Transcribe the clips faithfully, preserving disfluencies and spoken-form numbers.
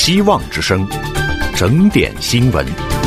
希望之声，整点新闻。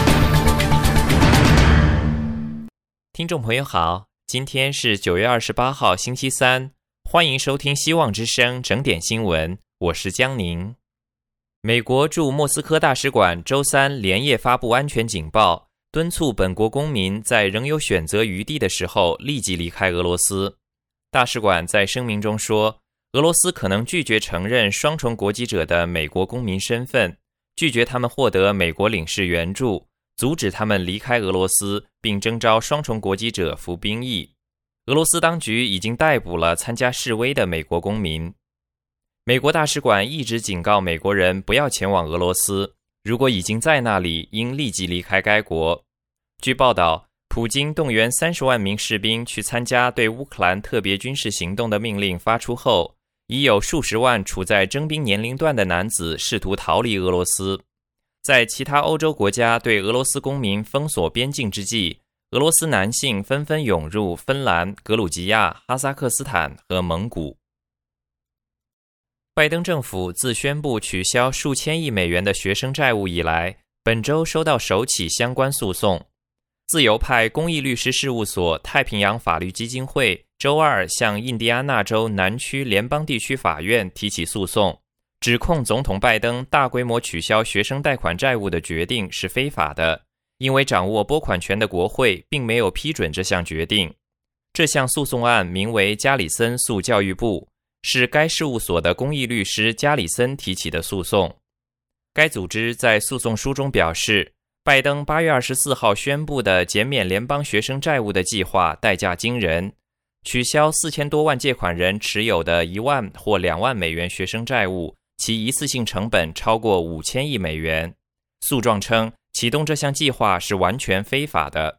听众朋友好，今天是九月二十八号星期三，欢迎收听希望之声整点新闻，我是江宁。美国驻莫斯科大使馆周三连夜发布安全警报，敦促本国公民在仍有选择余地的时候立即离开俄罗斯。大使馆在声明中说，俄罗斯可能拒绝承认双重国籍者的美国公民身份，拒绝他们获得美国领事援助，阻止他们离开俄罗斯，并征召双重国籍者服兵役。俄罗斯当局已经逮捕了参加示威的美国公民。美国大使馆一直警告美国人不要前往俄罗斯，如果已经在那里，应立即离开该国。据报道，普京动员三十万名士兵去参加对乌克兰特别军事行动的命令发出后，已有数十万处在征兵年龄段的男子试图逃离俄罗斯。在其他欧洲国家对俄罗斯公民封锁边境之际，俄罗斯男性纷纷涌入芬兰、格鲁吉亚、哈萨克斯坦和蒙古。拜登政府自宣布取消数千亿美元的学生债务以来，本周收到首起相关诉讼。自由派公益律师事务所太平洋法律基金会周二向印第安纳州南区联邦地区法院提起诉讼，指控总统拜登大规模取消学生贷款债务的决定是非法的，因为掌握拨款权的国会并没有批准这项决定。这项诉讼案名为加里森诉教育部，是该事务所的公益律师加里森提起的诉讼。该组织在诉讼书中表示，拜登八月二十四号宣布的减免联邦学生债务的计划代价惊人，取消四千多万借款人持有的一万或两万美元学生债务，其一次性成本超过五千亿美元。诉状称，启动这项计划是完全非法的。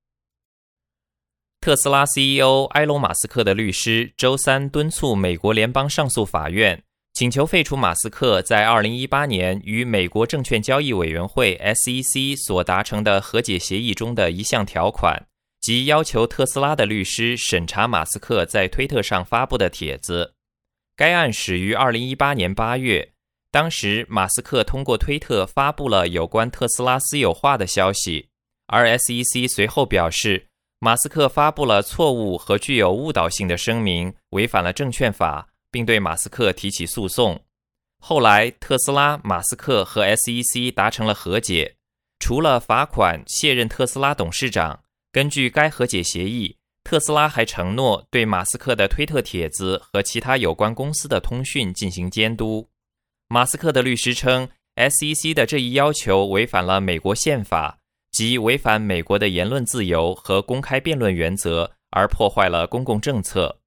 特斯拉 C E O 埃隆·马斯克的律师周三敦促美国联邦上诉法院，请求废除马斯克在二零一八年与美国证券交易委员会 S E C 所达成的和解协议中的一项条款，即要求特斯拉的律师审查马斯克在推特上发布的帖子。该案始于二零一八年八月，当时马斯克通过推特发布了有关特斯拉私有化的消息，而 S E C 随后表示，马斯克发布了错误和具有误导性的声明，违反了证券法，并对马斯克提起诉讼。后来，特斯拉、马斯克和 S E C 达成了和解，除了罚款卸任特斯拉董事长，根据该和解协议，特斯拉还承诺对马斯克的推特帖子和其他有关公司的通讯进行监督。马斯克的律师称， S E C 的这一要求违反了美国宪法，即违反美国的言论自由和公开辩论原则，而破坏了公共政策。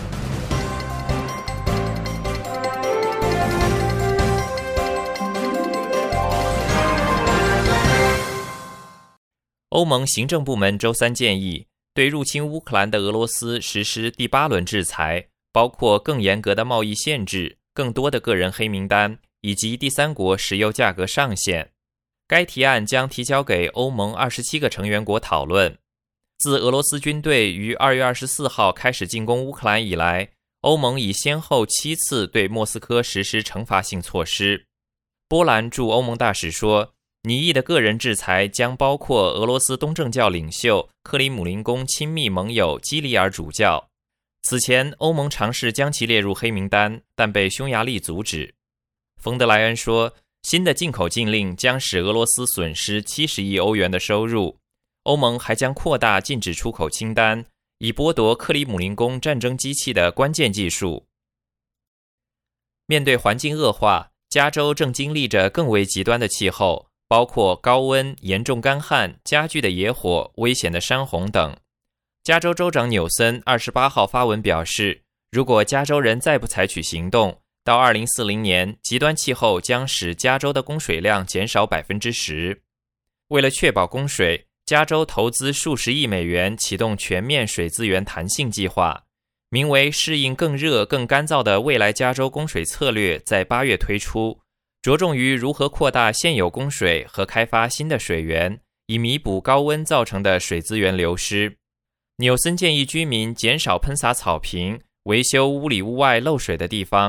欧盟行政部门周三建议，对入侵乌克兰的俄罗斯实施第八轮制裁，包括更严格的贸易限制、更多的个人黑名单，以及第三国石油价格上限。该提案将提交给欧盟二十七个成员国讨论。自俄罗斯军队于二月二十四号开始进攻乌克兰以来，欧盟已先后七次对莫斯科实施惩罚性措施。波兰驻欧盟大使说，拟议的个人制裁将包括俄罗斯东正教领袖克里姆林宫亲密盟友基里尔主教。此前，欧盟尝试将其列入黑名单，但被匈牙利阻止。冯德莱恩说，新的进口禁令将使俄罗斯损失七十亿欧元的收入。欧盟还将扩大禁止出口清单，以剥夺克里姆林宫战争机器的关键技术。面对环境恶化，加州正经历着更为极端的气候，包括高温、严重干旱、加剧的野火、危险的山洪等。加州州长纽森二十八号发文表示，如果加州人再不采取行动，到二零四零年，极端气候将使加州的供水量减少 百分之十。 为了确保供水，加州投资数十亿美元启动全面水资源弹性计划，名为适应更热更干燥的未来加州供水策略，在八月推出，着重于如何扩大现有供水和开发新的水源，以弥补高温造成的水资源流失。纽森建议居民减少喷洒草坪，维修屋里屋外漏水的地方，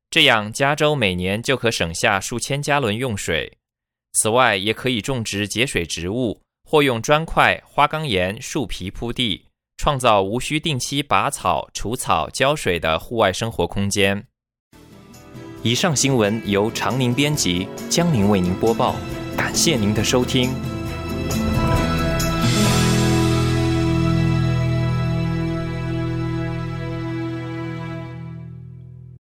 这样加州每年就可省下数千加仑用水。此外，也可以种植节水植物，或用砖块、花岗岩、树皮铺地，创造无需定期拔草、除草、浇水的户外生活空间。以上新闻由常宁编辑，江宁为您播报，感谢您的收听。